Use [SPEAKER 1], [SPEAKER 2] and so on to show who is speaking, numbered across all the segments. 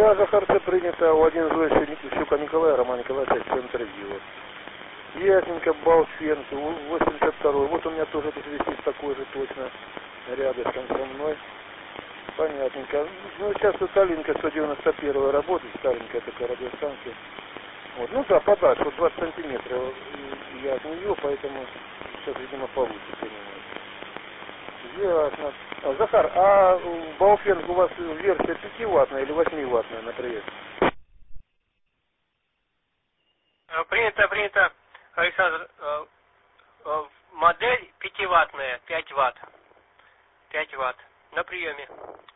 [SPEAKER 1] Да, Захар, все принято. У один Щука Николая, Роман Николаевич, интервью. Ясненько, Балфенки, 82-й. Вот у меня тоже тут висит такой же точно рядышком со мной. Понятненько. Ну, сейчас тут Алинка 191 работает, старенькая такая радиостанция. Вот. Ну да, подальше, вот 20 сантиметров я от нее, поэтому сейчас, видимо, получится. Ясно. Захар, а Бауфенг у вас версия 5-ваттная или 8-ваттная на приезд?
[SPEAKER 2] Принято, Александр. Модель 5-ваттная, 5 ватт. 5 ватт. На приеме.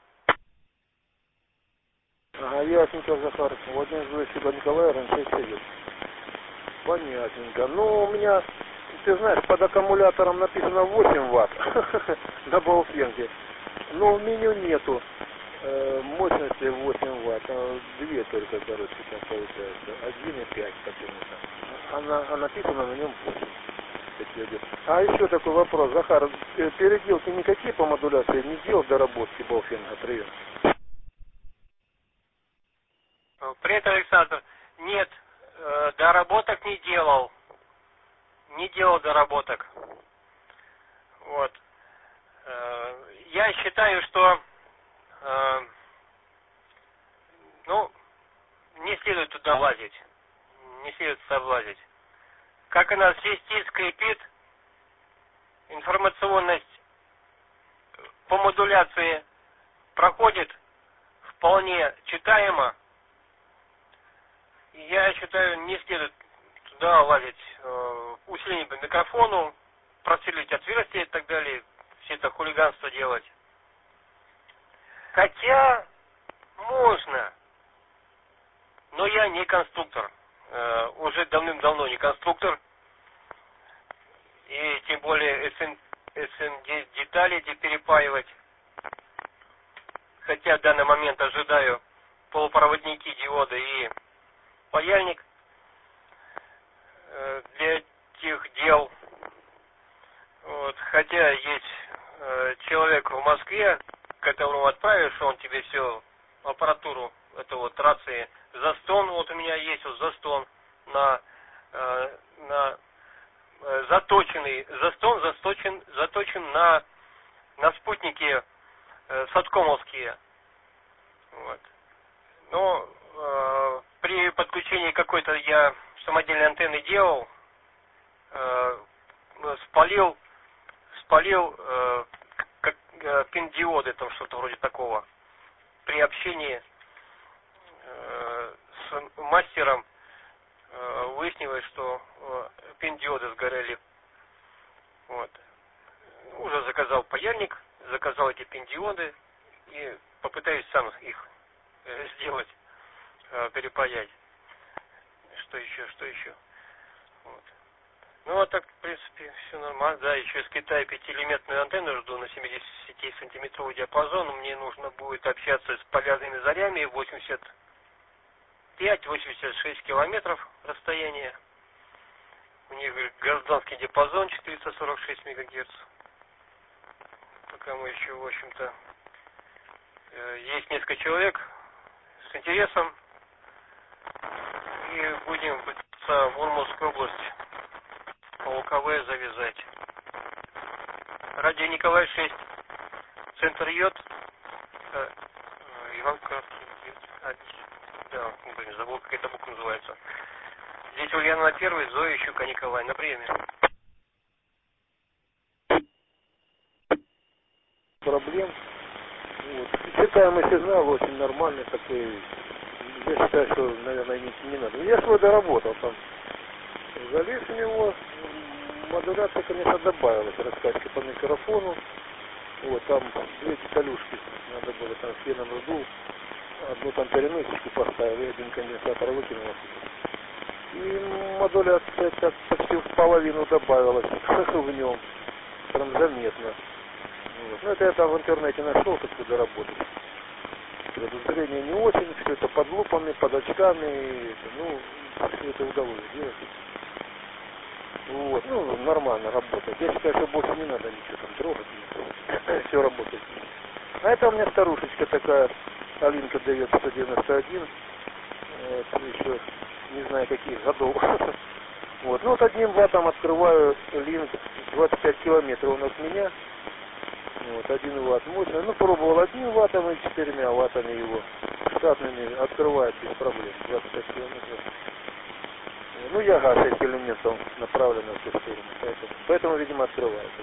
[SPEAKER 1] Ага, ясненько, Захар. Вот один Щука Николая, раньше сидит. Понятненько. Ну, у меня, ты знаешь, под аккумулятором написано 8 ватт на Бауфенге. Но в меню нету мощности 8 ватт. Две только, короче, там получается. 1,5 почему-то. А написано на нем 8. А еще такой вопрос, Захар, переделки никакие по модуляции не делал доработки Бауфенга, прием?
[SPEAKER 2] Привет, Александр. Нет, доработок не делал. Не делал доработок. Вот. Я считаю, что не следует туда лазить. Не следует туда влазить. Как она свистит, скрипит, информационность по модуляции проходит вполне читаемо. Я считаю, не следует туда лазить, усиление по микрофону, просверлить отверстия и так далее, все это хулиганство делать. Хотя можно, но я не конструктор, уже давным-давно не конструктор, и тем более SN детали эти перепаивать. Хотя в данный момент ожидаю полупроводники, диоды и паяльник для этих дел. Вот. Хотя есть человек в Москве, которому отправишь, он тебе все аппаратуру, это вот рации Застон, вот у меня есть вот Застон на заточенный Застон заточен на спутники саткомовские. Вот. Но при подключении какой-то я самодельной антенны делал, спалил пин-диоды, там что-то вроде такого. При общении с мастером выяснилось, что пин-диоды сгорели. Вот. Уже заказал паяльник, заказал эти пин-диоды и попытаюсь сам их сделать, перепаять. Что еще? Вот. Ну, а так, в принципе, все нормально. Да, еще из Китая 5-элементную антенну жду на 70-сантиметровый диапазон. Мне нужно будет общаться с полярными зарями 85-86 километров расстояние. У них гражданский диапазон 446 мегагерц. Пока мы еще, в общем-то, есть несколько человек с интересом. И будем пытаться в Урманскую область по УКВ завязать. Радио Николай 6. Центр Йод. Иван Кравский. Да, забыл, как эта буква называется. Здесь Ульяна на 1, Зоя Щука Николай. На приеме.
[SPEAKER 1] Проблем. Вот. Читаемый сигнал очень нормальный такой. Я считаю, что, наверное, не надо. Я свой доработал там. Залез в него. Модуляция, конечно, добавилась. Раскачка по микрофону. Вот, там две деталюшки. Надо было там феном сдул. Одну там переносочку поставил, и один конденсатор выкинул. И модуляция так почти в половину добавилась в нем. Прям заметно. Вот. Ну, это я там в интернете нашел, как туда работать. Зрение не очень, все это под лупами, под очками, все это удалось сделать. Вот, нормально работает. Я считаю, что больше не надо ничего там трогать. Все работает. А это у меня старушечка такая, Алинка дает 191, еще не знаю каких годов. Вот. Ну вот одним ваттом открываю линк 25 километров он от меня. Вот, 1 ватт мощный. Ну, пробовал 1 ваттом и 4 ваттами его. Штатными открывает без проблем. 25 километров. Ну, я газ этих элементов направлен на всю сторону. Поэтому видимо, открывается.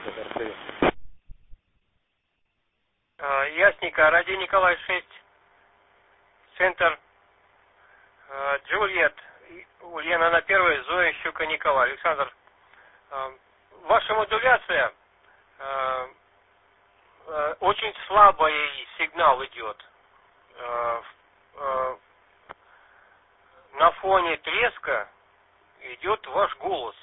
[SPEAKER 2] Ясненько. Радио Николай 6. Центр Джульет. Ульяна на первой, Зоя Щука Николай. Александр, ваша модуляция, очень слабый сигнал идет. На фоне треска идет ваш голос.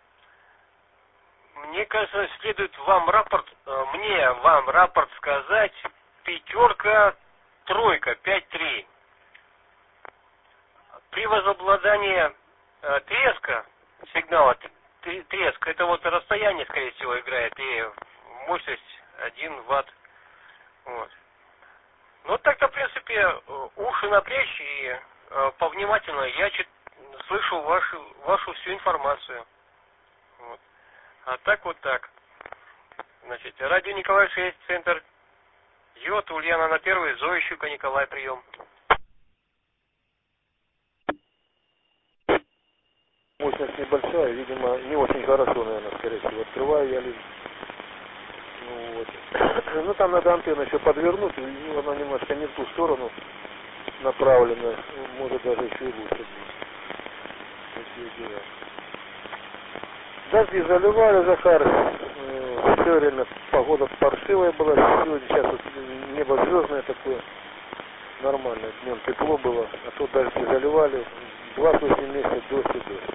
[SPEAKER 2] Мне кажется, следует вам рапорт сказать 5, 3, 5-3. При возобладании треска, сигнала треска, это вот расстояние, скорее всего, играет, и мощность 1 ватт. Вот. Ну, так-то, в принципе, уши напрячь и повнимательно я слышу вашу всю информацию. Вот. А так вот так. Значит, радио Николай 6, центр Йод, Ульяна на первой, Зоя Щука Николай, прием.
[SPEAKER 1] Мощность небольшая, видимо, не очень хорошо, наверное, скорее всего. Открываю я линк. Ну, вот. Ну, там надо антенну еще подвернуть, ну, она немножко не в ту сторону направлена, может даже еще и лучше будет. Дожди заливали, Захар, все время погода паршивая была, сегодня сейчас вот небо звездное такое, нормально, днем тепло было, а то дожди заливали, 28 месяцев дождь и дождь.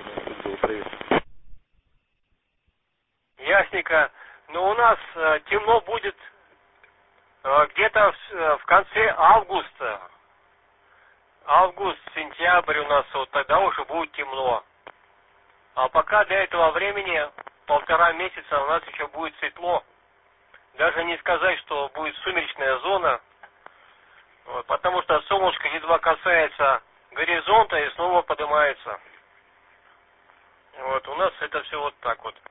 [SPEAKER 2] Ясненько. Но у нас темно будет где-то в конце августа. Август, сентябрь у нас, вот тогда уже будет темно. А пока до этого времени, 1,5 месяца, у нас еще будет светло. Даже не сказать, что будет сумеречная зона. Вот, потому что солнышко едва касается горизонта и снова поднимается. Вот, у нас это все вот так вот.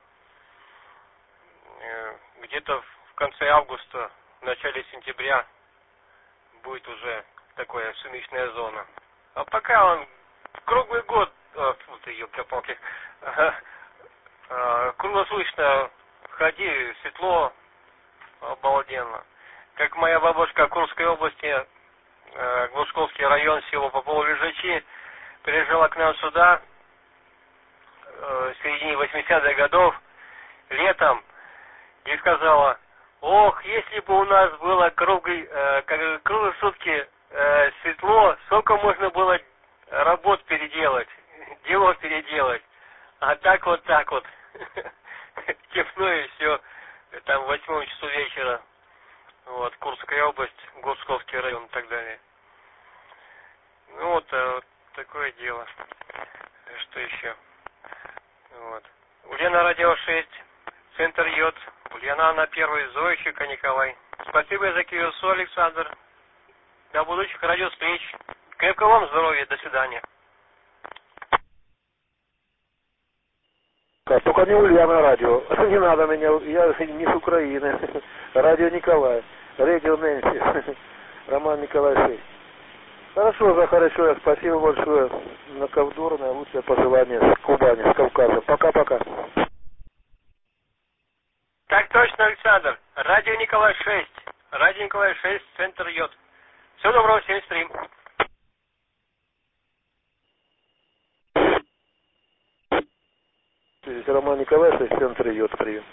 [SPEAKER 2] Где-то в конце августа, в начале сентября будет уже такая сумеречная зона. А пока он круглый год, ёлки-палки, круглосуточно ходи, светло, обалденно. Как моя бабушка в Курской области, Глушковский район, село Попово-Лежачи, приезжала к нам сюда в середине 80-х годов, летом, и сказала: ох, если бы у нас было круглые сутки светло, сколько можно было работ переделать, делов переделать. А так вот, темно и все, там в 8 часу вечера, вот, Курская область, Глушковский район и так далее. Ну вот такое дело. Что еще? Вот. Ульяна радио 6, центр Йод. Ульяна на первой, Зоя Щука Николай. Спасибо за КСУ, Александр. До будущих радиовстреч. Крепкого вам здоровья. До свидания.
[SPEAKER 1] Только не Ульяна радио. Не надо меня, я не с Украины. Радио Николай. Радио Нэнси. Роман Николай 6. Хорошо, Захар, еще раз спасибо большое. На ковдорное лучшее пожелание с Кубани, с Кавказа. Пока-пока.
[SPEAKER 2] Так точно, Александр. Радио Николай 6. Радио Николай 6, центр Йод. Всего доброго, 73.
[SPEAKER 1] Здесь Роман Николай 6, центр Йод, прием.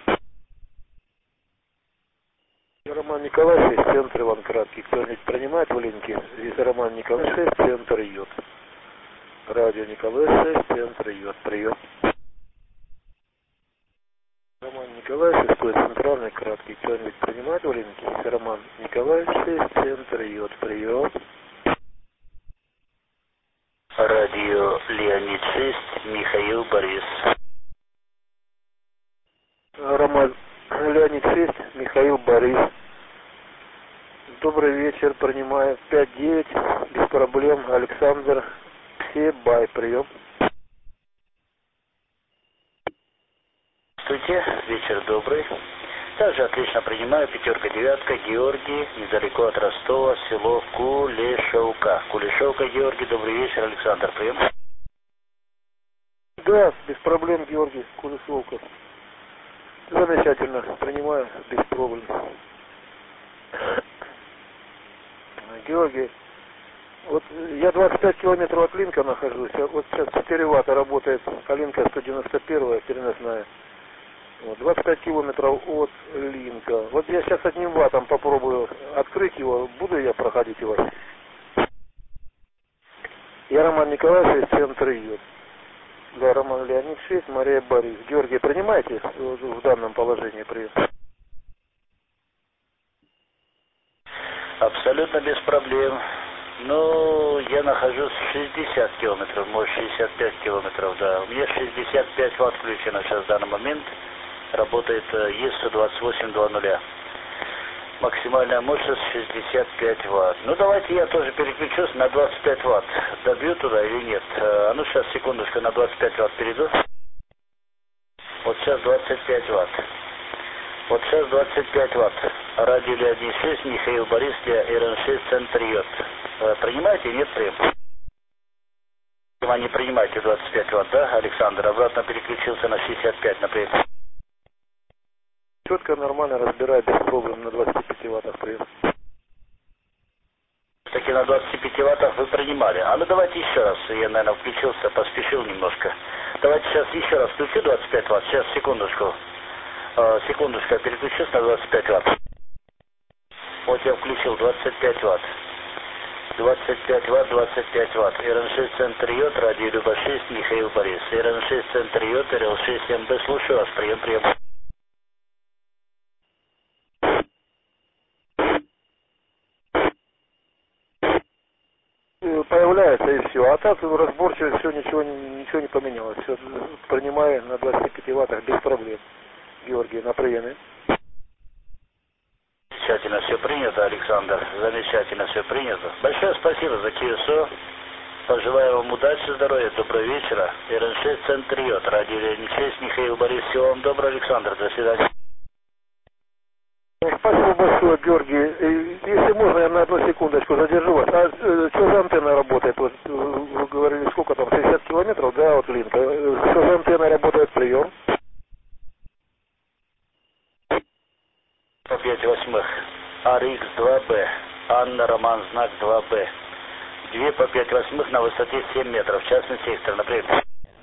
[SPEAKER 1] Роман Николай 6, центр Иван Краткий. Кто-нибудь принимает в линке? Здесь Роман Николай 6, центр Йод. Радио Николай 6, центр Йод, прием. Роман Николай 6, центральный краткий. Кто-нибудь принимает в линке? Здесь Роман Николай 6, центр Йод, прием.
[SPEAKER 3] Радио Леонид 6, Михаил Борис.
[SPEAKER 1] Роман Леонид 6, Михаил Борис. Добрый вечер. вечер, принимаю 5-9, без проблем, Александр, все, бай, прием.
[SPEAKER 3] Здравствуйте, вечер добрый. Также отлично принимаю, 5-9, Георгий, недалеко от Ростова, село Кулешовка. Кулешовка, Георгий, добрый вечер, Александр, прием.
[SPEAKER 1] Да, без проблем, Георгий, Кулешовка. Замечательно, принимаю, без проблем. Георгий, вот я 25 километров от Линка нахожусь, вот сейчас 4 ватта работает, Калинка 191, переносная. Вот, 25 километров от Линка. Вот я сейчас одним ваттом попробую открыть его, буду я проходить его. Я Роман Николаевич из центра ИОТ. Да, Роман Леонид 6, Мария Борис. Георгий, принимаете в данном положении прием?
[SPEAKER 3] Абсолютно без проблем. Ну, я нахожусь 60 километров, может 65 километров, да. У меня 65 ватт включено сейчас в данный момент. Работает ЕС-128-2.0. Максимальная мощность 65 ватт. Ну, давайте я тоже переключусь на 25 ватт. Добью туда или нет? А ну, сейчас, секундочку, на 25 ватт перейду. Вот сейчас 25 ватт. Вот сейчас 25 ватт. Радио Леонид 6, Михаил Борис, РН6, центр ЙОТ. Принимаете? Нет, прием. Вы не принимаете 25 ватт, да, Александр? Обратно переключился на 65, например.
[SPEAKER 1] Четко, нормально разбираю, без проблем на 25 ваттах прием.
[SPEAKER 3] Таки на 25 ваттах вы принимали. А ну давайте еще раз. Я, наверное, включился, поспешил немножко. Давайте сейчас еще раз включу 25 ватт. Сейчас, секундочку. Секундочку, я переключусь на 25 ватт. Вот я включил 25 ватт. 25 ватт, 25 ватт. РН6 центр ЙОТ, радио Люба 6, Михаил Борис. РН6 центр ЙОТ, РЛ6 МБ. Слушаю вас. Прием, прием.
[SPEAKER 1] Появляется и все. А так разборчиво все, ничего не поменялось. Все, принимаю на 25 ваттах без проблем. Георгий, на приеме.
[SPEAKER 3] Замечательно все принято, Александр. Замечательно все принято. Большое спасибо за КСО. Пожелаю вам удачи, здоровья, доброго вечера. РН6 центр ЙОТ, радио Леонид 6, Михаил Борис. Всего вам доброго, Александр. До свидания.
[SPEAKER 1] Спасибо большое, Георгий. Если можно, я на одну секундочку задержу вас. А что за антенна работает? Вот, вы говорили, сколько там, 60 километров, да, от Линка. Что за антенна работает, прием?
[SPEAKER 3] По 5/8. АРХ-2Б. Анна, Роман, знак 2Б. 2 по 5/8 на высоте 7 метров. Частный сектор, например.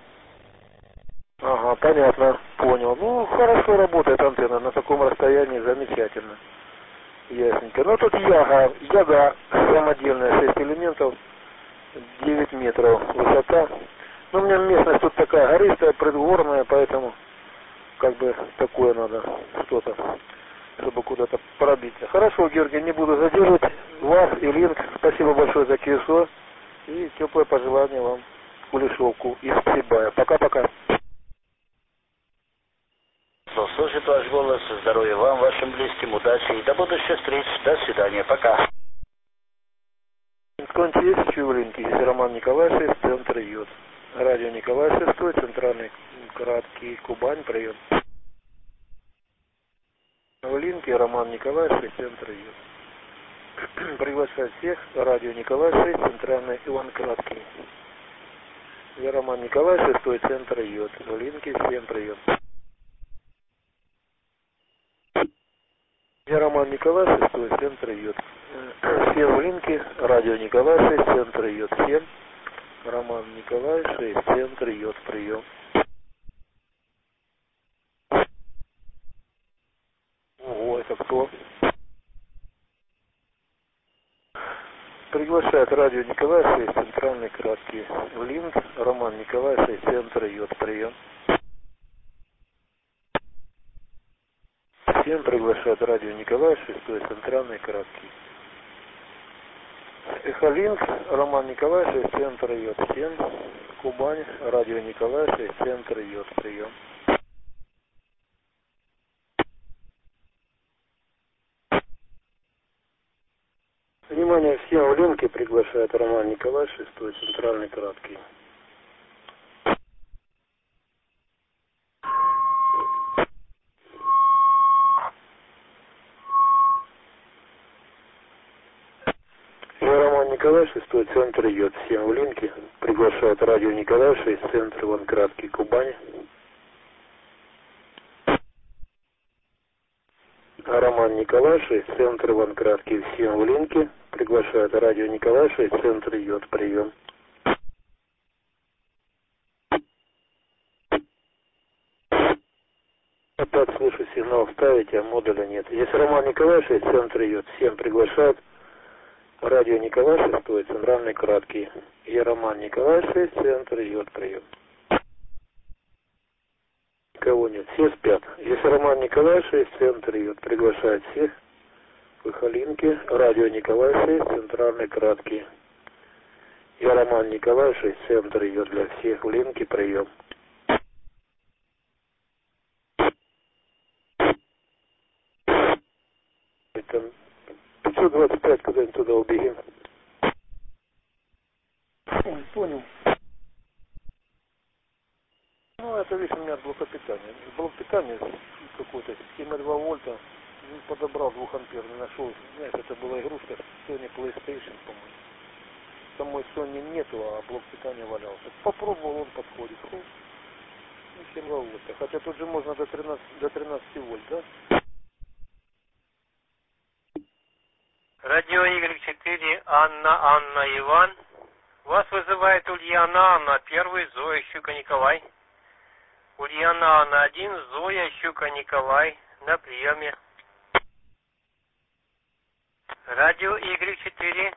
[SPEAKER 1] Ага, понятно, понял. Ну, хорошо работает антенна на таком расстоянии, замечательно. Ясненько. Ну, тут яга самодельная, 6 элементов, 9 метров высота. Ну, у меня местность тут такая гористая, предгорная, поэтому как бы такое надо что-то, чтобы куда-то пробиться. Хорошо, Георгий, не буду задерживать вас и Линк. Спасибо большое за КСО и теплое пожелание вам Кулешовку из Сибая. Пока-пока.
[SPEAKER 3] Слушает ваш голос, здоровья вам, вашим близким, удачи и до будущих встреч. До свидания, пока.
[SPEAKER 1] Конте есть еще в Линке, есть Роман Николаевич из центра ЙОТ. Радио Николай 6, центральный краткий Кубань, прием. В Линке Роман Николаевич из центра ЙОТ. Приглашаю всех, радио Николай 6, центральный Иван Краткий. Я Роман Николаевич, 6, центр ЙОТ. В Линке всем прием. Я Роман Николаевич, 6, центр ЙОТ. Всем в Линке, радио Николай 6, центр ЙОТ. Всем Роман Николаевич, 6, центр ЙОТ, прием. Ого, это кто? Приглашает радио Николай 6, центральный краткий Линк, Роман Николай 6, центр ЙОТ, прием. Всем приглашает радио Николай 6, центральный краткий. Эхолинк, Роман Николай 6, центр ЙОТ. Всем Кубань, радио Николай 6, центр ЙОТ, прием. Приглашает Роман Николай, 6-й, центральный, краткий. Роман Николай, 6-й, центр, идет. Всем в линке. Приглашает радио Николай, 6, центр, Иван Краткий, Кубань. Роман Николай, 6, центр, Иван Краткий, всем в линке. Приглашает радио Николай, 6, центр, идет. Прием. Опять слышу сигнал ставить, а модуля нет. Если Роман Николай, 6, центр, идет. Всем приглашает радио Николай, 6, центральный, краткий. Я Роман Николай, 6, центр, идет. Прием. Никого нет, все спят. Если Роман Николай, 6, центр, идет. Приглашает всех в Ихалинке. Радио Николай, 6, центральный, краткий. Я Роман Николай, 6, центр, идет для всех в линке. Прием. Там 525, куда-нибудь туда убегим. Понял. Ну, это весь у меня от блока питания. Блок питания какой-то, 7,2 вольта. Подобрал 2-амперный, нашел. Знаешь, это была игрушка Sony PlayStation, по-моему. Самой Sony нету, а блок питания валялся. Попробовал, он подходит. Ну, 7,2 вольта. Хотя тут же можно до 13 вольт, да?
[SPEAKER 2] Радио Y4, Анна, Иван. Вас вызывает Ульяна Анна, 1, Зоя, Щука, Николай. Ульяна Анна 1, Зоя, Щука, Николай, на приеме. Радио Y4,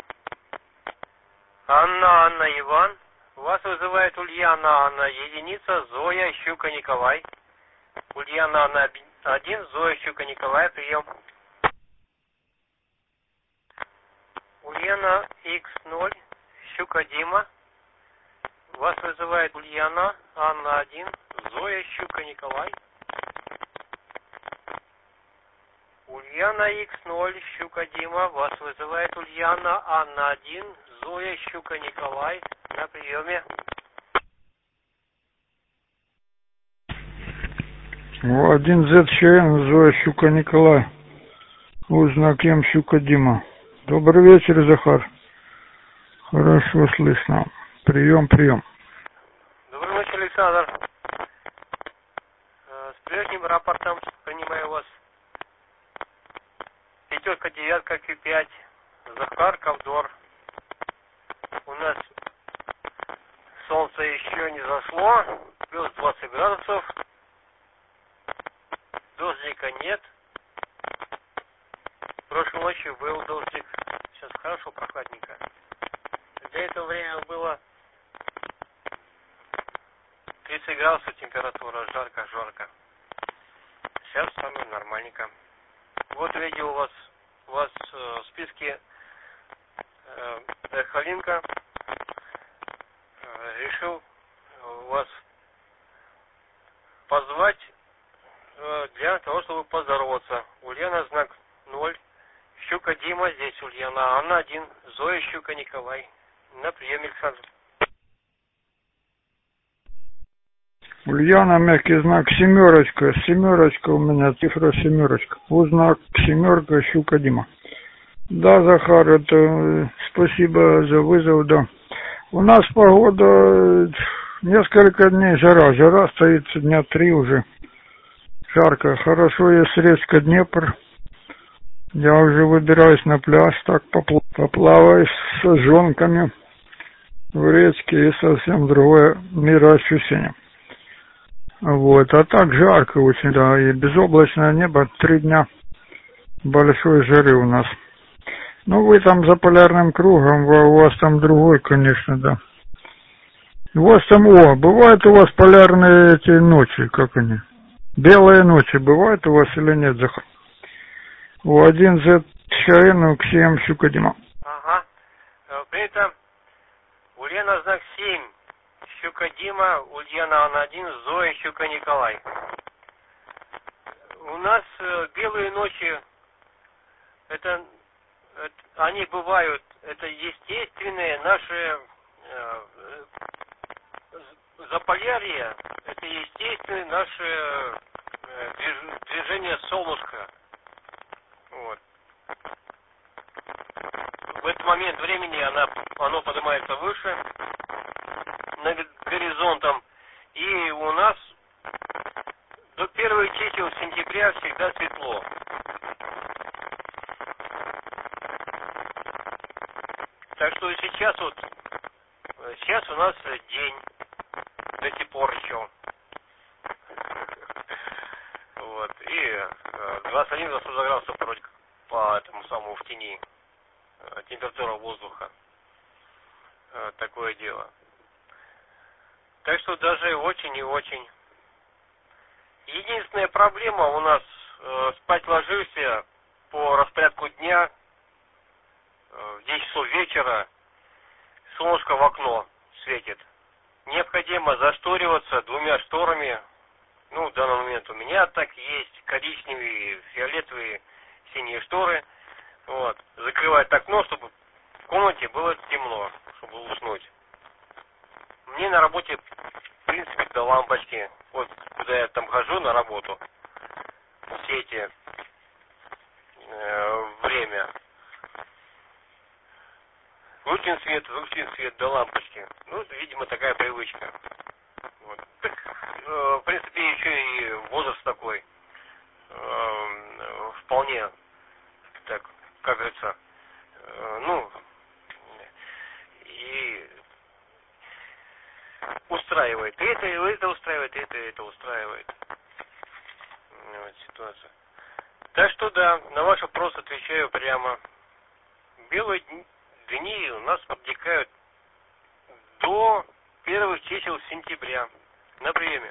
[SPEAKER 2] Анна, Иван. Вас вызывает Ульяна Анна, 1, Зоя, Щука, Николай. Ульяна Анна 1, Зоя, Щука, Николай, прием. Ульяна X0, Щука, Дима. Вас вызывает Ульяна Анна 1, Зоя, Щука, Николай. Ульяна X0, Щука, Дима. Вас вызывает Ульяна Анна 1, Зоя, Щука, Николай. На приеме.
[SPEAKER 4] 1ZЧН, Зоя, Щука, Николай. Узнак М, Щука, Дима. Добрый вечер, Захар. Хорошо слышно. Прием.
[SPEAKER 2] Добрый вечер, Александр. С прежним рапортом принимаю вас. 5, 9, Q5. Захар, Ковдор. У нас солнце еще не зашло. Плюс 20 градусов. Дождика нет. Прошлой ночью был дождик. Сейчас хорошо, прохладненько. Для этого времени было 30 градусов температура, жарко. Сейчас самое нормальненько. Вот видел у вас в списке Эхалинка. Решил вас позвать для того, чтобы поздороваться. Ульяна знак 0. Щука Дима, здесь Ульяна Анна 1, Зоя, Щука, Николай. На приеме, Александр.
[SPEAKER 4] Ульяна, мягкий знак 7. 7 у меня, цифра 7. Узнак 7, Щука, Дима. Да, Захар, это спасибо за вызов, да. У нас погода несколько дней жара. Жара стоит дня 3 уже. Жарко. Хорошо, есть речка Днепр. Я уже выбираюсь на пляж, так поплаваю с жонками в речке, и совсем другое мироощущение. Вот, а так жарко очень, да, и безоблачное небо, 3 дня большой жары у нас. Ну, вы там за полярным кругом, у вас там другой, конечно, да. У вас там, бывают у вас полярные эти ночи, как они? Белые ночи бывают у вас или нет, Захар? У 1ZЧН, Ксем, Щука, Дима.
[SPEAKER 2] Ага. При этом Ульяна знак 7. Щука Дима, Ульяна Анна 1, Зоя, Щука, Николай. У нас белые ночи, они бывают, это естественные наши Заполярье, это естественное наше движение солнышка. Вот. В этот момент времени оно поднимается выше над горизонтом, и у нас до первых чисел сентября всегда светло. Так что сейчас сейчас у нас день до сих пор еще. Вот. И 21-22 градусов вроде по этому самому в тени. Температура воздуха. Такое дело. Так что даже очень и очень. Единственная проблема у нас спать ложишься по распорядку дня в 10 часов вечера, солнышко в окно светит. Необходимо зашториваться 2 шторами. Ну, в данный момент у меня так есть коричневые, фиолетовые, синие шторы. Вот. Закрывать окно, чтобы в комнате было темно, чтобы уснуть. Мне на работе, в принципе, до лампочки. Вот куда я там хожу на работу. Все эти время. Выключен свет до лампочки. Ну, видимо, такая привычка. Вот. Так, в принципе, еще и возраст такой. Вполне, так, как говорится, ну, и устраивает. И это устраивает, и это устраивает. Вот ситуация. Так что да, на ваш вопрос отвечаю прямо. Белые дни у нас протекают до первых чисел сентября на приеме.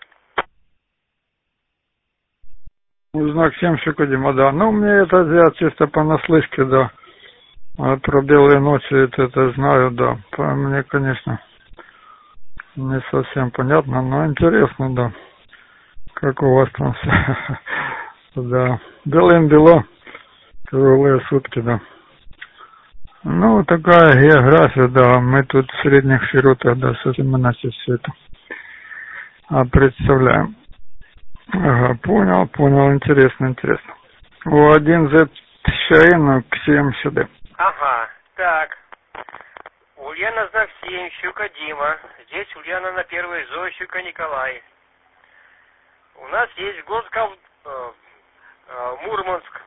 [SPEAKER 4] Знак 7 Шукадима, да. Ну, мне это я чисто понаслышке, да. А про белые ночи это знаю, да. Мне, конечно, не совсем понятно, но интересно, да. Как у вас там все. Да. Белым-бело. Круглые сутки, да. Ну, такая география, да. Мы тут в средних широтах, да, с этим мы начали все это представляем. Ага, понял, интересно. У1Z Шаину к 7 сюда.
[SPEAKER 2] Ага, так. Ульяна знак 7, Щука Дима. Здесь Ульяна на первой, Зоя Щука Николай. У нас есть город Мурманск.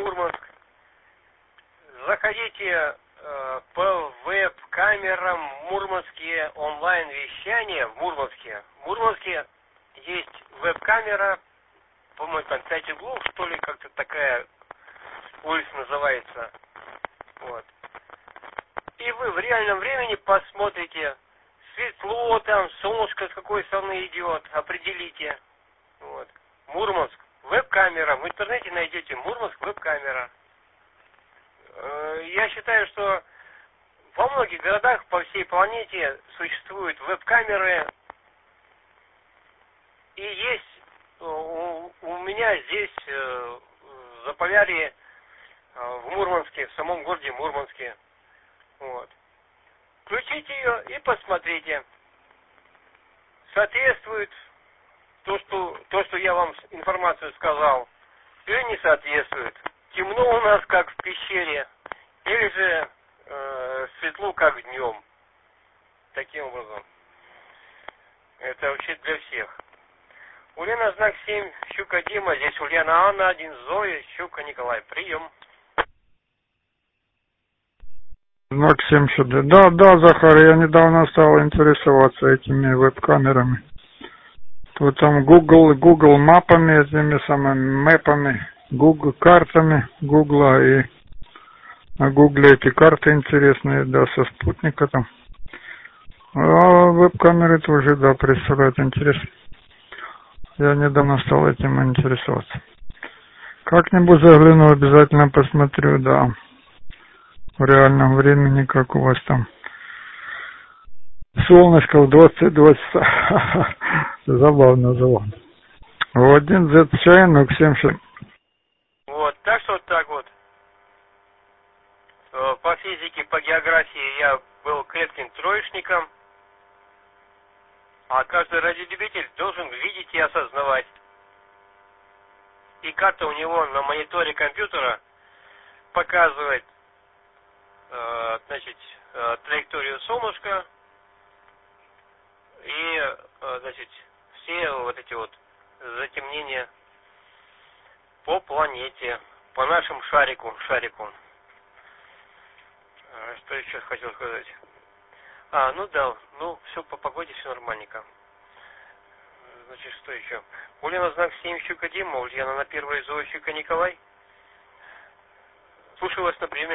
[SPEAKER 2] Заходите по веб-камерам Мурманские онлайн-вещания в Мурманске. В Мурманске есть веб-камера, по-моему, там 5 углов, что ли, как-то такая улица называется. Вот. И вы в реальном времени посмотрите, светло там, солнышко с какой стороны идет, определите. Вот. Мурманск, веб-камера, в интернете найдете Мурманск, веб-камера. Я считаю, что во многих городах по всей планете существуют веб-камеры. И есть у меня здесь, в Заполярье, в Мурманске, в самом городе Мурманске. Вот. Включите ее и посмотрите. Соответствует то, что я вам информацию сказал, или не соответствует. Темно у нас, как в пещере, или же светло, как днем. Таким образом. Это вообще для всех. Ульяна знак 7, Щука Дима, здесь Ульяна Анна 1, Зоя, Щука Николай. Прием.
[SPEAKER 4] Знак 7 сюда. Да, Захар, я недавно стал интересоваться этими веб-камерами. То там Google мапами, этими самыми мэпами, Google картами, Google и на Google эти карты интересные, да, со спутника там. А веб-камеры тоже, да, представляют интерес. Я недавно стал этим интересоваться. Как-нибудь загляну, обязательно посмотрю, да, в реальном времени, как у вас там. Солнышко в 20. Забавно. У1Z Шаину к 7.
[SPEAKER 2] Вот, так что вот так вот. По всей физике, по географии я был крепким троечником. А каждый радиолюбитель должен видеть и осознавать. И карта у него на мониторе компьютера показывает, значит, траекторию солнышка и, значит, все вот эти вот затемнения по планете, по нашему шарику. Что еще хотел сказать? Ну да, все по погоде, все нормальненько. Значит, что еще? Ульяна знак 7 Щука Дима, Ульяна на 1 Зоя Щука Николай. Слушаю вас на приеме.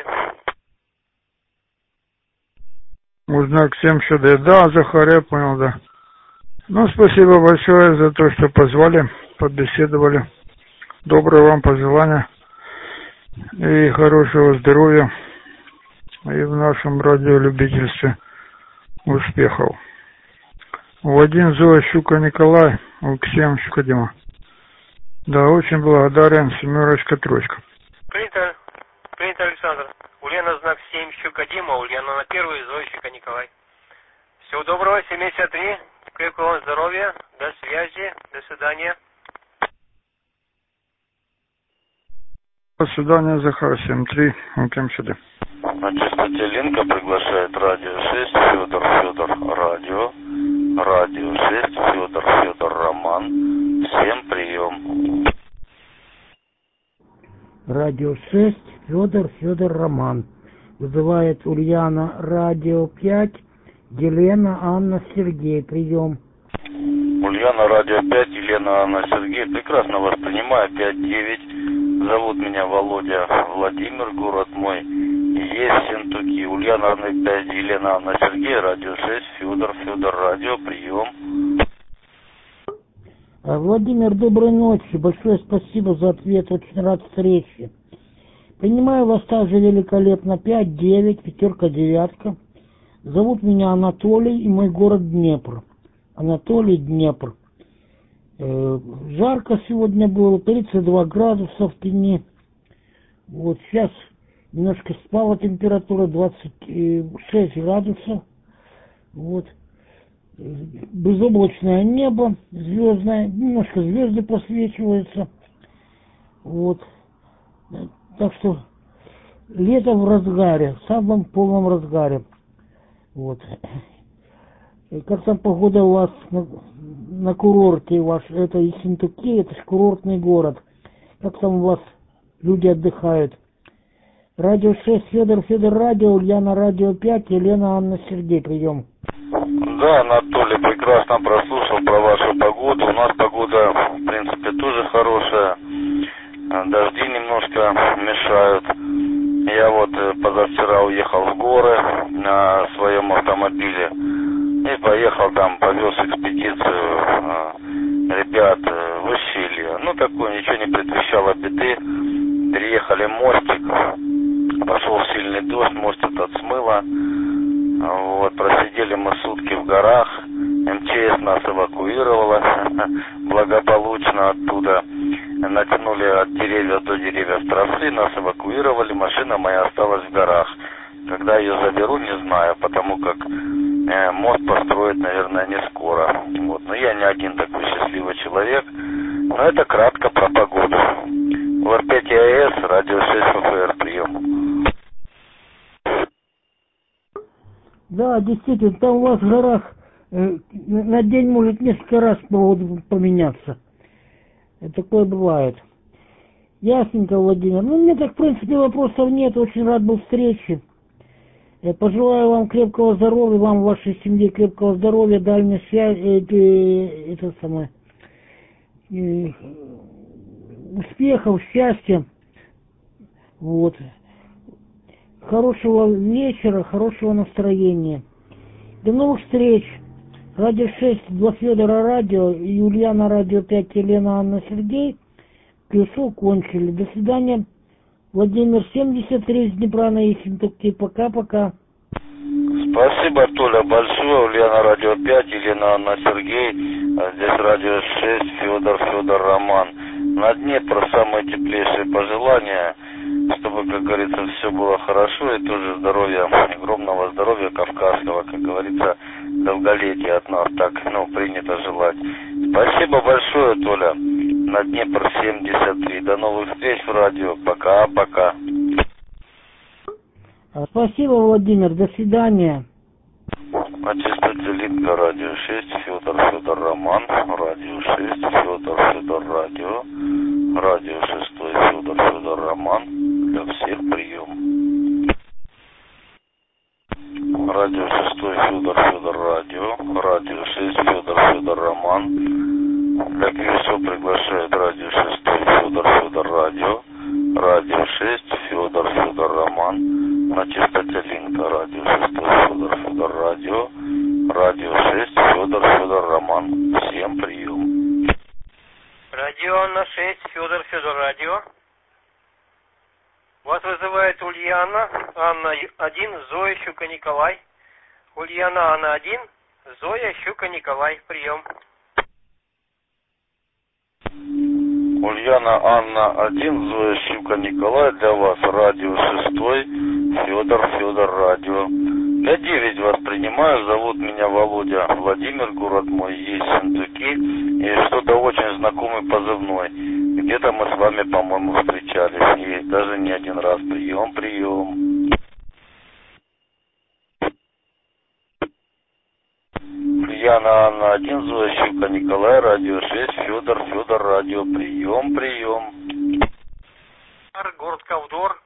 [SPEAKER 4] Знак 7 Щука, да, Захар, я понял, да. Спасибо большое за то, что позвали, побеседовали. Доброго вам пожелания и хорошего здоровья и в нашем радиолюбительстве успехов. Вадим Зоя Щука Николай, Алексеем Щука Дима. Да, очень благодарен, 7 троечка.
[SPEAKER 2] Принято, Александр. Ульяна знак 7 Щука Дима, Ульяна на 1 Зоя Щука Николай. Всего доброго, 73, крепкого вам здоровья, до связи, до свидания.
[SPEAKER 4] До свидания, Захар, 7-3, Алексеем Щука.
[SPEAKER 3] На частоте Линка приглашает радио 6, Федор, радио 6, Федор, Роман. Всем прием.
[SPEAKER 5] Радио 6, Федор, Роман. Вызывает Ульяна, радио 5, Елена, Анна, Сергей. Прием.
[SPEAKER 3] Ульяна, радио 5, Елена, Анна, Сергей. Прекрасно воспринимаю, 5-9. Зовут меня Володя, Владимир, город мой. Есть Сентуки. Ульяна, Анна, 5, Елена, Анна, Сергей. Радио 6, Федор, радио. Прием.
[SPEAKER 5] Владимир, доброй ночи. Большое спасибо за ответ. Очень рад встрече. Принимаю вас также великолепно. 5-9, 5-9. Зовут меня Анатолий, и мой город Днепр. Анатолий, Днепр. Жарко сегодня было, 32 градуса в тени. Вот сейчас немножко спала температура, 26 градусов. Вот. Безоблачное небо, звездное, немножко звезды просвечиваются. Вот. Так что лето в разгаре, в самом полном разгаре. Вот. И как там погода у вас на курорте ваш, это Ессентуки, это же курортный город. Как там у вас люди отдыхают? Радио 6, Федор, радио, Ульяна, радио 5, Елена, Анна, Сергей, прием.
[SPEAKER 3] Да, Анатолий, прекрасно прослушал про вашу погоду. У нас погода, в принципе, тоже хорошая. Дожди немножко мешают. Я вот позавчера уехал в горы на своем автомобиле и поехал там, повез экспедицию ребят в ущелье. Такое, ничего не предвещало беды. Переехали мостик, пошел сильный дождь, мост этот смыло. Вот, просидели мы сутки в горах, МЧС нас эвакуировала благополучно оттуда. Натянули от деревьев до деревьев тросы, нас эвакуировали, машина моя осталась в горах. Когда ее заберу, не знаю, потому как мост построят, наверное, не скоро. Вот. Но я не один такой счастливый человек. Но это кратко про погоду. ВР5 АЭС, радио 6 ФФР, прием.
[SPEAKER 5] Да, действительно, там у вас в горах на день может несколько раз погода поменяться. Такое бывает. Ясненько, Владимир. Мне так, в принципе, вопросов нет. Очень рад был встрече. Пожелаю вам крепкого здоровья, вам, вашей семье крепкого здоровья, дальней связи, успехов, счастья. Вот. Хорошего вечера, хорошего настроения. До новых встреч. Радио 6, 2 Федора радио, Ульяна радио 5, Елена, Анна, Сергей. Плюсу кончили. До свидания. Владимир, 73 из Днепра на Ессентуки. Пока-пока.
[SPEAKER 3] Спасибо, Толя, большое. Ульяна радио 5, Елена, Анна, Сергей. Здесь радио 6, Федор, Роман. На Днепр самые теплейшие пожелания. чтобы, как говорится, все было хорошо, и тоже здоровья, огромного здоровья кавказского, как говорится, долголетия от нас, так, принято желать. Спасибо большое, Толя, на Днепр 73. До новых встреч в радио. Пока-пока.
[SPEAKER 5] Спасибо, Владимир, до свидания.
[SPEAKER 3] На частоте Линка радио 6, Федор Роман, радио 6, Федор радио, радио 6, Федор Роман, для всех прием. Радио 6, Федор радио, радио 6, Федор Роман, для КСО приглашает радио 6, Федор радио, радио 6, Федор Роман, на частоте Линка радио 6, Федор радио, радио 6, Федор Роман. Всем прием.
[SPEAKER 2] Радио Анна 6, Федор радио. Вас вызывает Ульяна, Анна 1, Зоя, Щука, Николай. Ульяна, Анна 1, Зоя, Щука, Николай. Прием.
[SPEAKER 3] Ульяна, Анна 1, Зоя, Щука, Николай. Для вас радио 6, Федор радио. Я 9 вас принимаю, зовут меня Володя Владимир, город мой есть Сентуки, и что-то очень знакомый позывной. Где-то мы с вами, по-моему, встречались, и даже не один раз. Прием. Ульяна, Анна 1, Зоя, Щука, Николай, радио 6, Федор радио. Прием.
[SPEAKER 2] Город Ковдор.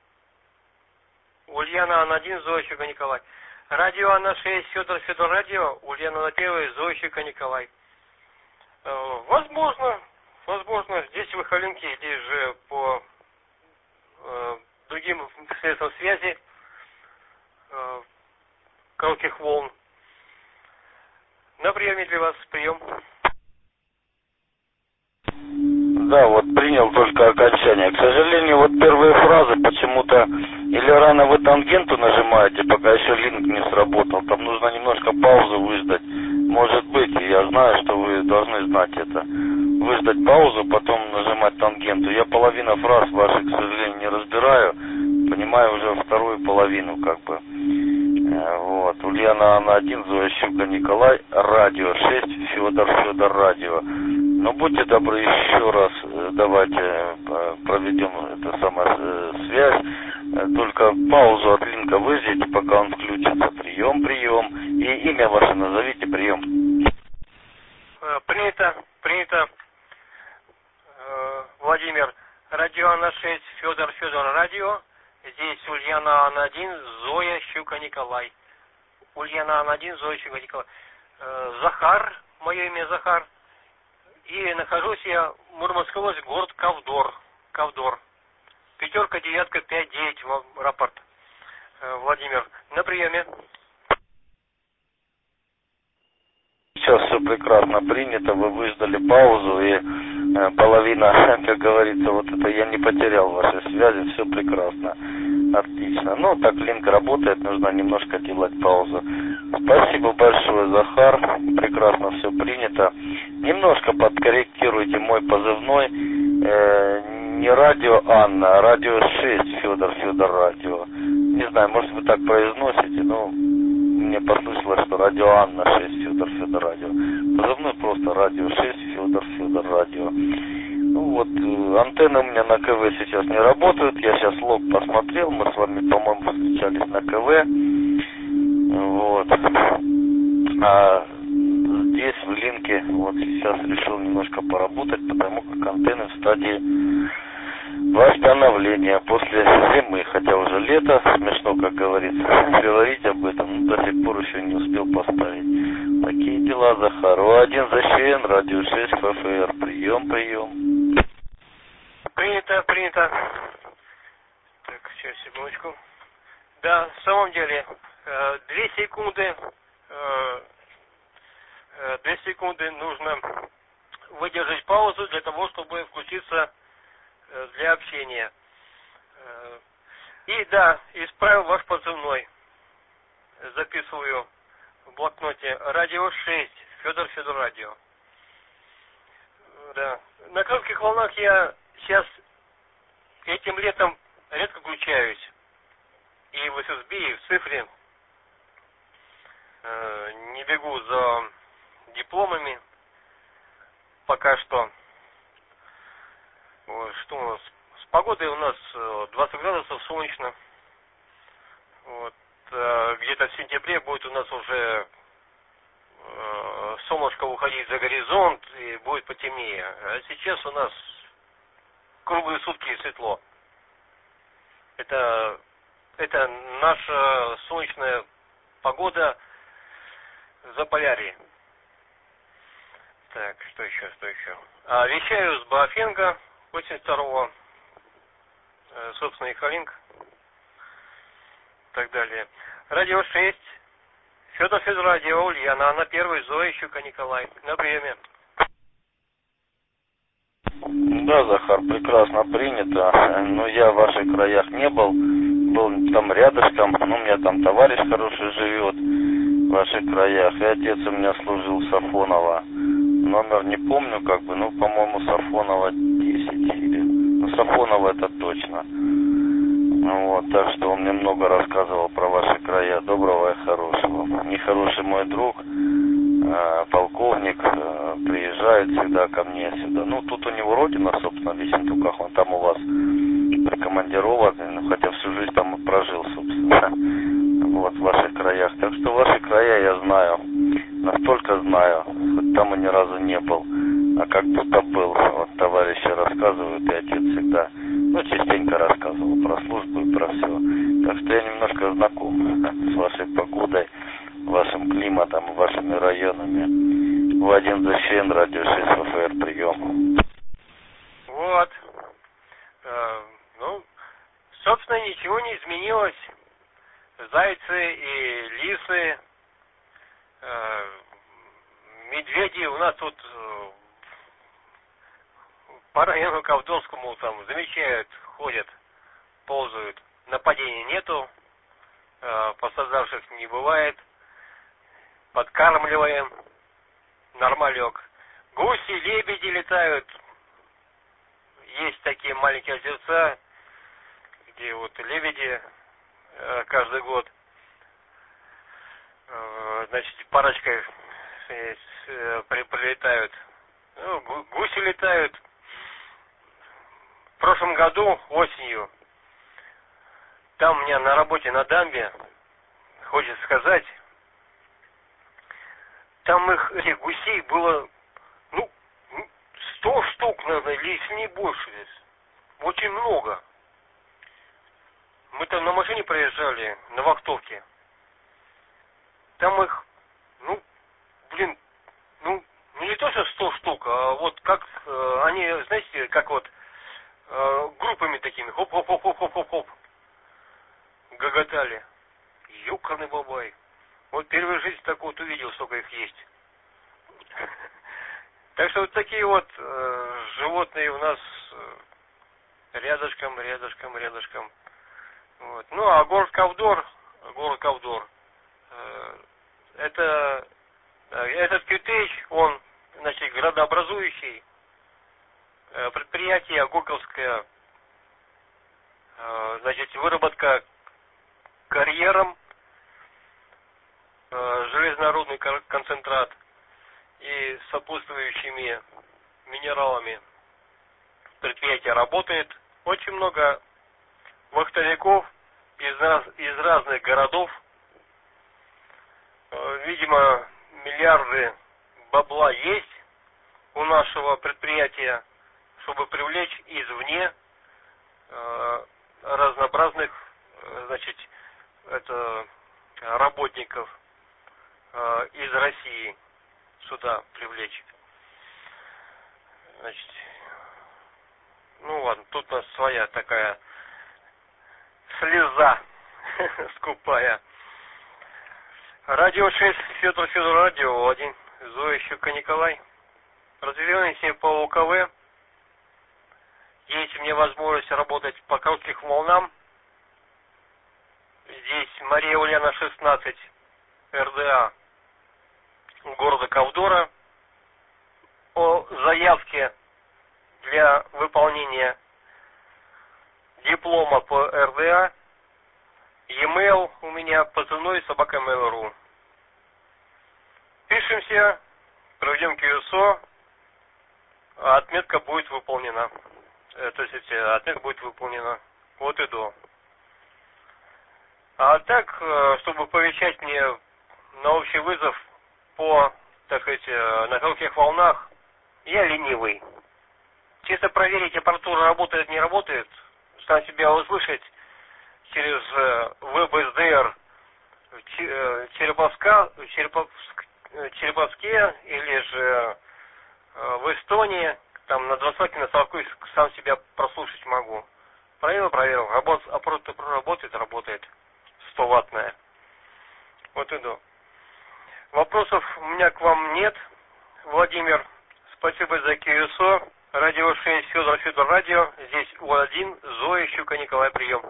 [SPEAKER 2] Ульяна, Анна 1, Зоя, Щука, Николай. Радио Анна 6, Федор радио. Ульяна на 1, Зоя, Щука, Николай. Возможно, здесь в Ихалинке, здесь же по другим средствам связи коротких волн. На приеме для вас прием.
[SPEAKER 3] Да, вот принял только окончание. К сожалению, вот первые фразы почему-то или рано вы тангенту нажимаете, пока еще линк не сработал. Там нужно немножко паузу выждать. Может быть, я знаю, что вы должны знать это. Выждать паузу, потом нажимать тангенту. Я половину фраз ваших, к сожалению, не разбираю. Понимаю уже вторую половину, как бы. Вот. Ульяна, Анна 1, Зоя, Щука, Николай, радио 6, Федор радио. Ну, будьте добры, еще раз давайте проведем эту самую связь. Только паузу от линка выждите, пока он включится. Прием. И имя ваше назовите, прием.
[SPEAKER 2] Принято. Владимир. Радио Анна 6, Федор радио. Здесь Ульяна, Анна 1, Зоя, Щука, Николай. Ульяна, Анна 1, Зоя, Щука, Николай. Захар, мое имя Захар. И нахожусь я в Мурманской области, город Ковдор. 5, 9, 5, 9, рапорт. Владимир, на приеме.
[SPEAKER 3] Сейчас все прекрасно принято, вы выждали паузу, и половина, как говорится, вот это я не потерял вашей связи, все прекрасно, отлично. Ну, так линк работает, нужно немножко делать паузу. Спасибо большое, Захар, прекрасно все принято. Немножко подкорректируйте мой позывной, не радио Анна, а радио 6, Федор радио. Не знаю, может вы так произносите, но мне послышалось, что радио Анна 6, Федор радио. Позывной просто радио 6, Федор радио. Ну вот, антенны у меня на КВ сейчас не работают. Я сейчас лог посмотрел, мы с вами, по-моему, встречались на КВ. Вот. А здесь в линке вот сейчас решил немножко поработать, потому как антенны в стадии восстановления после зимы, хотя уже лето, смешно, как говорится, говорить об этом, но до сих пор еще не успел поставить. Такие дела, Захар. О1 ЗЩН, радио 6, ФФР. Прием.
[SPEAKER 2] Принято. Так, сейчас, секундочку. Да, в самом деле, 2 секунды нужно выдержать паузу для того, чтобы включиться для общения. И да, исправил ваш позывной. Записываю в блокноте. Радио 6, Федор радио. Да. На коротких волнах я сейчас этим летом редко включаюсь и в SSB, и в цифре. Не бегу за дипломами пока что. Вот, что у нас? С погодой у нас 20 градусов, солнечно. Вот, где-то в сентябре будет у нас уже солнышко уходить за горизонт и будет потемнее. А сейчас у нас круглые сутки светло. Это наша солнечная погода за Полярье. Так, что еще? Вещаю с Баофенга 82-го, собственно, и Халинг, и так далее. Радио 6, Федор Радио, Ульяна, Анна 1, Зоя, Щука, Николай. На время.
[SPEAKER 6] Да, Захар, прекрасно принято. Но я в ваших краях не был. Был там рядышком. У меня там товарищ хороший живет в ваших краях. И отец у меня служил в Сафоново. Номер не помню, по-моему, Сафоново 10 или... Сафоново это точно. Вот, так что он мне много рассказывал про ваши края. Доброго и хорошего. Нехороший мой друг, полковник, приезжает всегда ко мне сюда. Тут у него родина, собственно, в Ессентуках. Он там у вас прикомандирован, хотя всю жизнь там и прожил, собственно. Вот, в ваших краях. Так что ваши края я знаю. Настолько знаю, хоть там и ни разу не был. А как будто был. Вот товарищи рассказывают, и отец всегда, частенько рассказывал про службу и про все. Так что я немножко знаком с вашей погодой, вашим климатом, вашими районами. Владимир Защен, Радио 6 ВФР, прием.
[SPEAKER 2] Вот. Собственно, ничего не изменилось. Зайцы и лисы, медведи у нас тут по району Ковдорскому там замечают, ходят, ползают. Нападений нету, пострадавших не бывает. Подкармливаем, нормалек. Гуси, лебеди летают. Есть такие маленькие озерца, где вот лебеди каждый год, парочкой прилетают. Гуси летают. В прошлом году, осенью, там у меня на работе на дамбе, хочется сказать, там этих гусей было, 100 штук, наверное, или если не больше. Очень много. Мы там на машине проезжали, на вахтовке. Там их, не то что 100 штук, а вот как они, знаете, как вот группами такими, хоп-хоп-хоп-хоп-хоп-хоп, гоготали. Ёкарный бабай. Вот первый в жизни так вот увидел, сколько их есть. Так что вот такие вот животные у нас рядышком. Вот. А город Ковдор, этот Кютеич, он, градообразующий, предприятие Горьковское, выработка карьером, железнорудный концентрат и сопутствующими минералами. Предприятие работает. Очень много вахтовиков из разных городов. Видимо, миллиарды бабла есть у нашего предприятия, чтобы привлечь извне разнообразных, работников из России сюда привлечь. Ладно, тут у нас своя такая слеза скупая. Радио 6, Федор Радио 1, Зоя, Щука, Николай. Развиваемся по УКВ. Есть у меня возможность работать по коротким волнам. Здесь Мария Ульяна 16, РДА города Ковдора. О заявке для выполнения диплома по @mail.ru. Пишемся, проведем QSO, отметка будет выполнена. То есть отметка будет выполнена от и до. А так, чтобы повещать мне на общий вызов по, так сказать, на коротких волнах, я ленивый. Чисто проверить, аппаратура работает, не работает, сам себя услышать через WebSDR Череповске или же в Эстонии, там на 20 на столкнусь, сам себя прослушать могу. Проверил. Аппаратура работает. 100-ваттная. Вот иду. Вопросов у меня к вам нет. Владимир, спасибо за QSO. Радио 6, Федор радио. Здесь У1, Зоя, Щука, Николай, прием.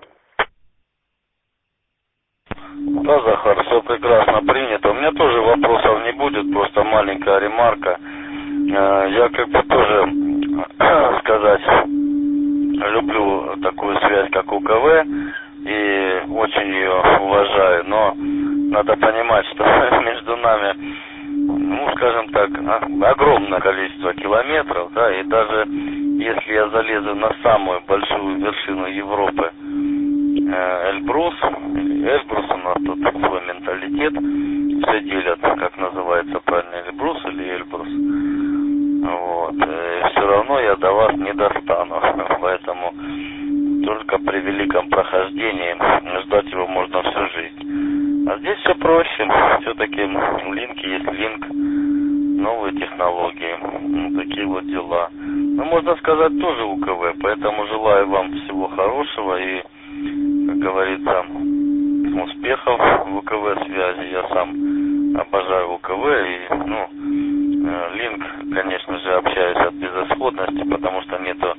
[SPEAKER 6] Да, Захар, все прекрасно принято. У меня тоже вопросов не будет, просто маленькая ремарка. Я как бы тоже, сказать, люблю такую связь, как УКВ, и очень ее уважаю, но надо понимать, что между нами, ну, скажем так, огромное количество километров, да, и даже если я залезу на самую большую вершину Европы, Эльбрус у нас тут свой менталитет, все делят, как называется правильно, Эльбрус или Эльбрус. Вот. Все равно я до вас не достану, поэтому только при великом прохождении ждать его можно всю жизнь. А здесь все проще, все-таки линк есть линк, новые технологии, такие вот дела. Ну, можно сказать, тоже УКВ, поэтому желаю вам всего хорошего и, как говорится, успехов в УКВ связи. Я сам обожаю УКВ и, линк, конечно же, общаюсь от безысходности, потому что нету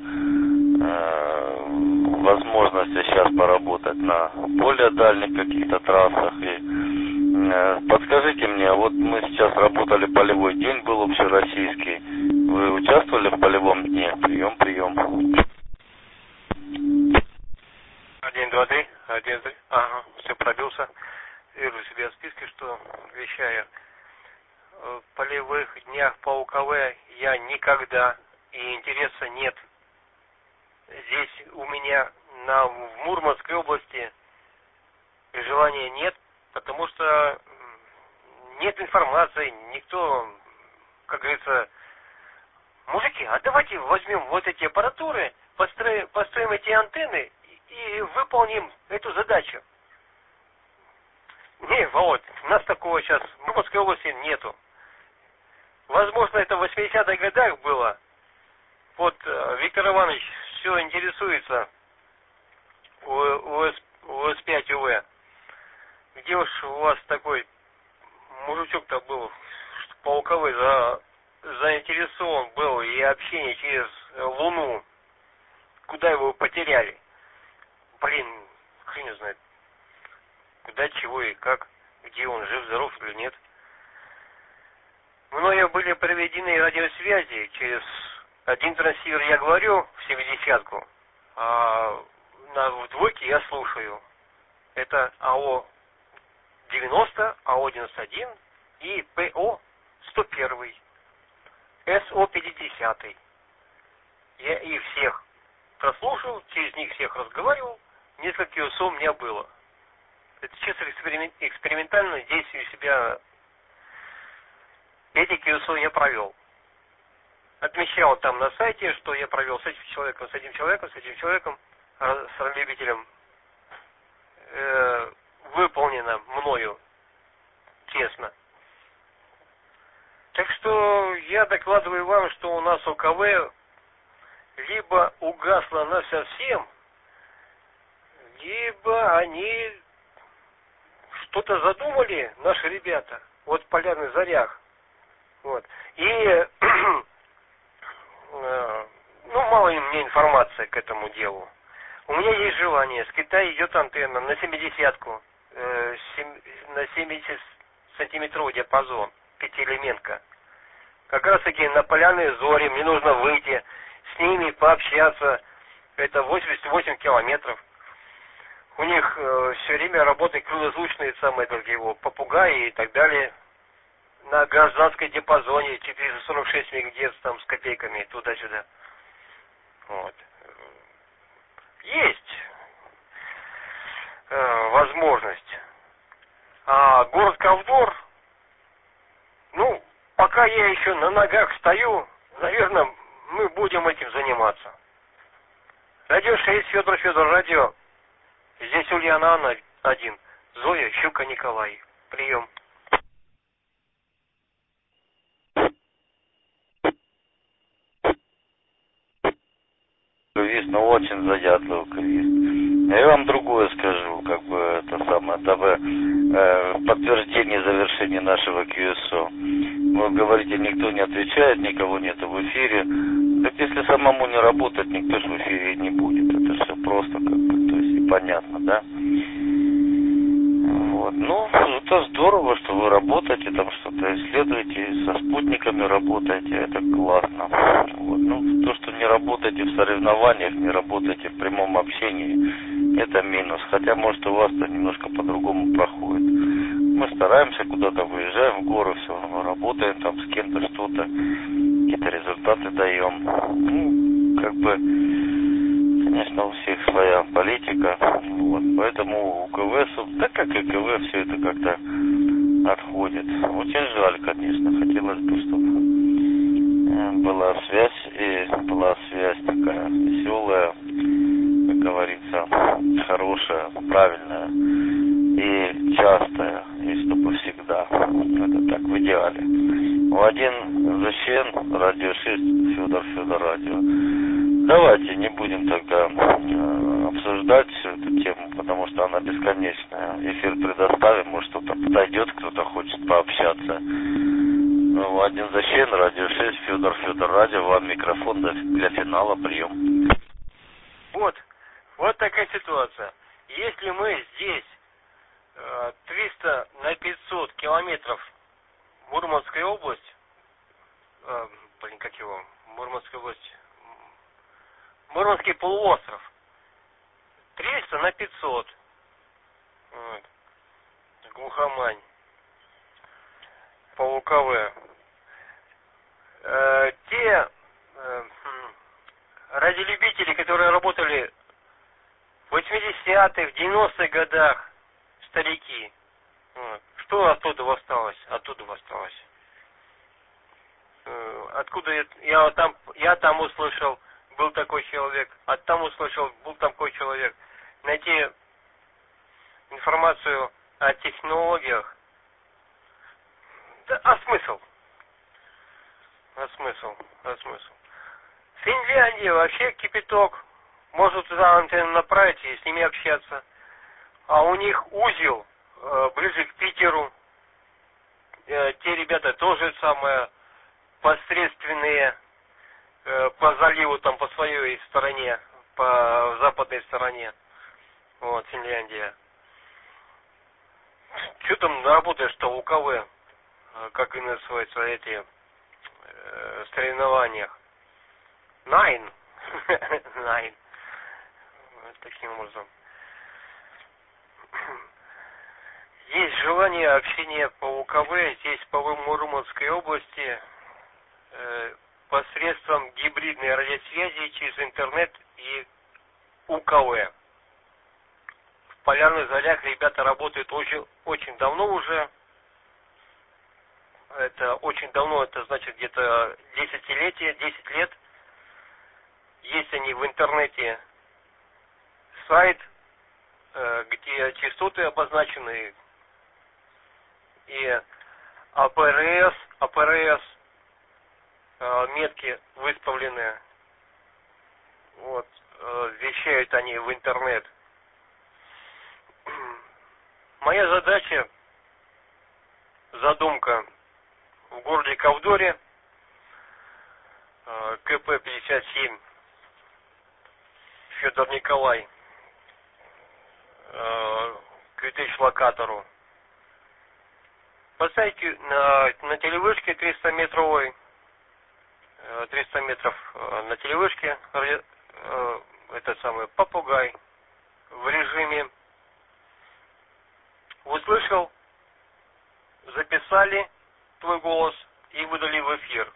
[SPEAKER 6] возможности сейчас поработать на более дальних каких-то трассах. И подскажите мне, вот мы сейчас работали, полевой день был общероссийский. Вы участвовали в полевом дне? Прием.
[SPEAKER 2] 1, 2, 3. Ага, все, пробился. Вижу себя в списке, что вещаю. В полевых днях по УКВ я никогда, и интереса нет. Здесь у меня в Мурманской области желания нет, потому что нет информации, никто, как говорится, мужики, а давайте возьмем вот эти аппаратуры, построим эти антенны и выполним эту задачу. Не, Володь, у нас такого сейчас в Мурманской области нету. Возможно, это в 80-х годах было. Вот Виктор Иванович все интересуется УС-5 УВ. Где уж у вас такой мужичок-то был, по УКВ заинтересован был и общение через Луну. Куда его потеряли? Блин, хрен не знает. Куда, чего и как, где он, жив, здоров или нет. Мною были проведены радиосвязи через один трансивер, я говорю в 70-ку, а в двойке я слушаю. Это АО-90, АО-91 и ПО-101, СО-50. Я их всех прослушал, через них всех разговаривал, несколько QSO у меня было. Это чисто экспериментально действие себя. Эти QSO я провел. Отмечал там на сайте, что я провел с этим человеком, с этим человеком, с радиолюбителем. Выполнено мною честно. Так что я докладываю вам, что у нас УКВ либо угасло насовсем, либо они что-то задумали, наши ребята, вот в полярных зарях. Вот. И мало мне информации к этому делу. У меня есть желание. С Китая идет антенна на 70-ку, на 70 сантиметровый диапазон, 5-элементка. Как раз таки на полярные зори мне нужно выйти, с ними пообщаться. Это 88 километров. У них все время работают круглосуточные самые такие его попугаи и так далее. На гражданской диапазоне 446 МГц там с копейками туда-сюда. Вот. Есть возможность. А город Ковдор, ну, пока я еще на ногах стою, наверное, мы будем этим заниматься. Радио 6, Федор, радио. Здесь Ульяна Анна 1, Зоя, Щука, Николай. Прием.
[SPEAKER 6] Квиз, но очень заядлый квиз. Я вам другое скажу, как бы это самое, дабы подтверждение завершения нашего QSO. Вы говорите, никто не отвечает, никого нет в эфире. Так если самому не работать, никто же в эфире не будет. Это все просто, как бы, то есть понятно, да? Вот. Ну, это здорово, что вы работаете, там что-то исследуете, со спутниками работаете, это классно. Вот. Ну, то, что не работаете в соревнованиях, не работаете в прямом общении, это минус. Хотя, может, у вас-то немножко по-другому проходит. Мы стараемся куда-то, выезжаем в горы, все равно работаем там с кем-то что-то, какие-то результаты даем. Ну, как бы, конечно, у всех своя политика, вот, поэтому у КВ, так как и КВ, все это как-то отходит. Очень жаль, конечно, хотелось бы, чтобы была связь, и была связь такая веселая, как говорится, хорошая, правильная и частая, и чтобы всегда. Это так, в идеале. Один Защен, радио 6, Федор, радио. Давайте не будем тогда обсуждать всю эту тему, потому что она бесконечная. Эфир предоставим, может кто-то подойдет, кто-то хочет пообщаться. Ну, один Защен, радио 6, Федор, радио, вам микрофон для финала, прием.
[SPEAKER 2] Вот такая ситуация. Если мы здесь 300 на 500 километров Мурманская область, Мурманская область, Мурманский полуостров, 300 на 500, вот. Глухомань, по УКВ. Те радиолюбители, которые работали в 80-х, 90-х годах, старики, вот. Что оттуда осталось? Откуда я там услышал, был такой человек, а там услышал, был такой человек. Найти информацию о технологиях. Да, а смысл? Финляндия вообще кипяток. Может туда антенну направить и с ними общаться. А у них узел ближе к Питеру. Те ребята тоже самое посредственные по заливу там по своей стороне, по западной стороне. Вот, Финляндия. Что там работаешь-то в УКВ? Как и называются эти соревнованиях? Nine. Вот таким образом. Есть желание общения по УКВ здесь по Мурманской области посредством гибридной радиосвязи через интернет и УКВ. В Полярных Зорях ребята работают очень давно уже. Это очень давно, это значит где-то 10 лет. Есть они в интернете сайт, где частоты обозначены, и АПРС метки выставлены. Вот, вещают они в интернет. Моя задумка в городе Ковдоре, КП-57, Федор Николай, к локатору. Поставить на телевышке 300 метров на телевышке, этот самый попугай в режиме услышал, записали твой голос и выдали в эфир.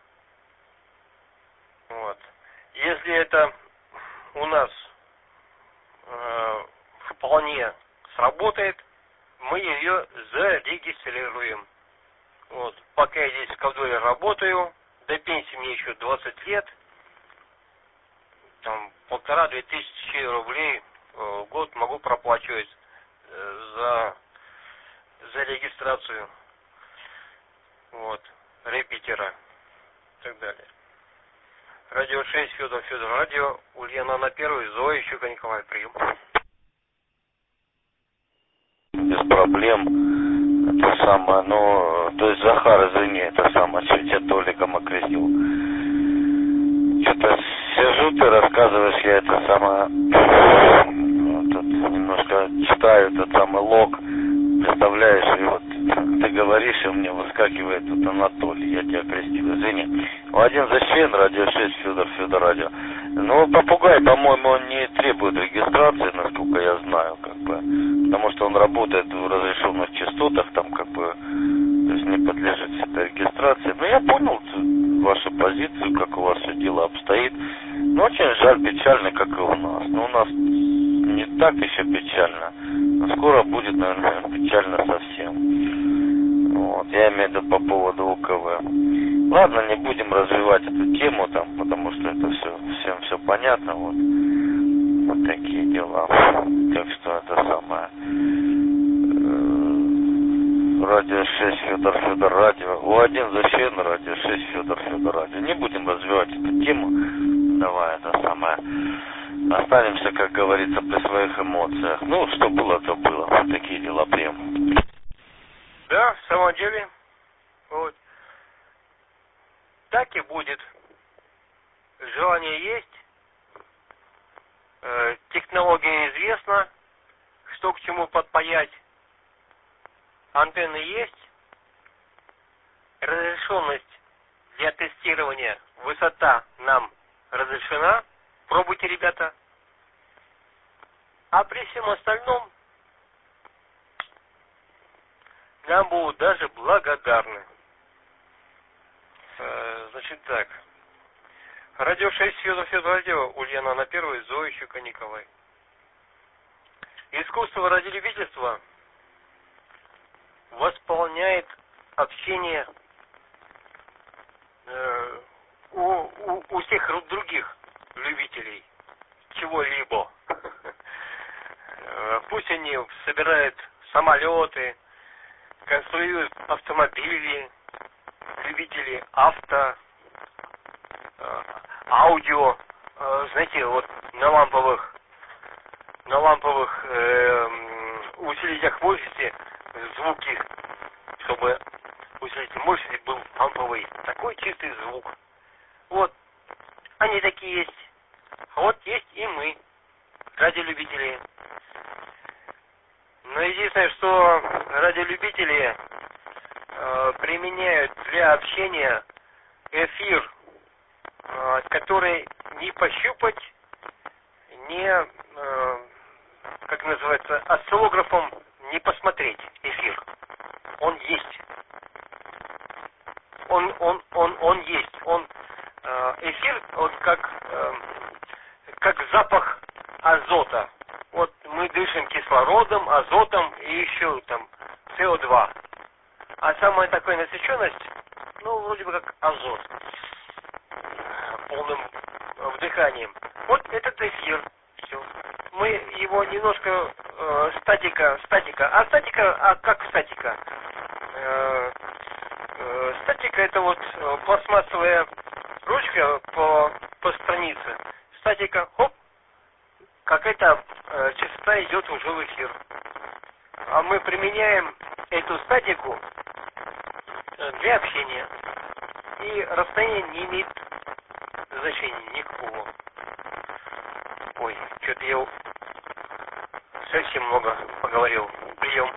[SPEAKER 2] Вот. Если это у нас вполне сработает, мы ее зарегистрируем. Вот. Пока я здесь в Ковдоре работаю, до пенсии мне еще 20 лет, там 1500-2000 рублей в год могу проплачивать за регистрацию, вот, репетера и так далее. Радио 6, Федор, радио, Ульяна на 1, Зоя, Щука, Николай, прием.
[SPEAKER 6] Без проблем. Это самое, ну, то есть Захар, извини, это самое, что тебя Толиком окрестил. Что-то сижу, ты рассказываешь, я это самое, тут немножко читаю этот самый лог, представляешь, и вот ты говоришь, и у меня выскакивает тут Анатолий, я тебя окрестил, извини. Владимир Защен, радио 6, Федор, радио. Ну, попугай, по-моему, он не требует регистрации, насколько я знаю, как бы, потому что он работает в разрешенных частотах, там, как бы, то есть не подлежит этой регистрации. Ну, я понял вашу позицию, как у вас все дело обстоит. Ну, очень жаль, печально, как и у нас. Но у нас не так еще печально. Но скоро будет, наверное, печально совсем. Вот, я имею в виду по поводу УКВ. Ладно, не будем развивать эту тему там, потому что это всем все понятно, вот такие дела. Так что это самое. Радио 6, Федор, радио. У1 Защен, радио 6, Федор, радио. Не будем развивать эту тему. Давай, это самое. Останемся, как говорится, при своих эмоциях. Ну, что было, то было. Вот такие дела, прием.
[SPEAKER 2] Да, в самом деле, вот. Так и будет. Желание есть, технология известна, что к чему подпаять, антенны есть, разрешенность для тестирования, высота нам разрешена, пробуйте, ребята. А при всем остальном нам будут даже благодарны. Значит так. Радио 6, Федор, радио, Ульяна на 1, Зоя, Щука, Николай. Искусство радиолюбительства восполняет общение у всех других любителей чего-либо. Пусть они собирают самолеты, конструируют автомобили, любители аудио, знаете, вот на ламповых усилителях мощности звуки, чтобы усилитель мощности был ламповый, такой чистый звук. Вот, они такие есть. А вот есть и мы, радиолюбители. Но единственное, что радиолюбители применяют для общения эфир, который не пощупать, не, как называется, осциллографом не посмотреть эфир. Он есть. Он есть. Эфир, вот как запах азота. Вот мы дышим кислородом, азотом и еще там СО2. А самая такая насыщенность, ну, вроде бы как азот, полным вдыханием. Вот этот эфир. Все. Мы его немножко статика. А как статика? Статика это вот пластмассовая ручка по странице. Статика, хоп, какая-то частота идет уже в эфир. А мы применяем эту статику для общения. И расстояние не имеет значения никакого. Ой, что-то я совсем много поговорил. Прием.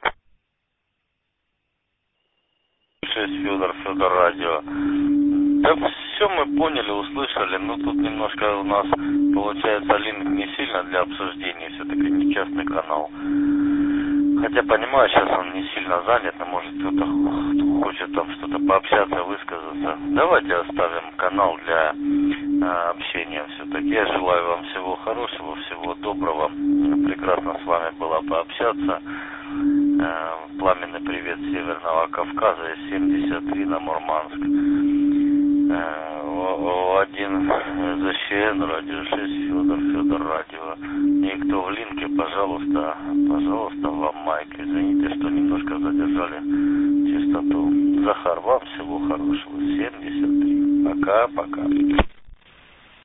[SPEAKER 6] 6, Федор, радио. Да все мы поняли, услышали, но тут немножко у нас получается линк не сильно для обсуждения, все-таки не частный канал. Хотя понимаю, сейчас он не сильно занят, но может кто-то хочет там что-то пообщаться, высказаться. Давайте оставим канал для общения все-таки. Я желаю вам всего хорошего, всего доброго. Прекрасно с вами было пообщаться. Пламенный привет с Северного Кавказа, из 73 на Мурманск. Один ЗЩН, радио 6, Федор радио. И кто в линке, пожалуйста, вам майк. Извините, что немножко задержали частоту. Захар, вам всего хорошего. 73. Пока-пока.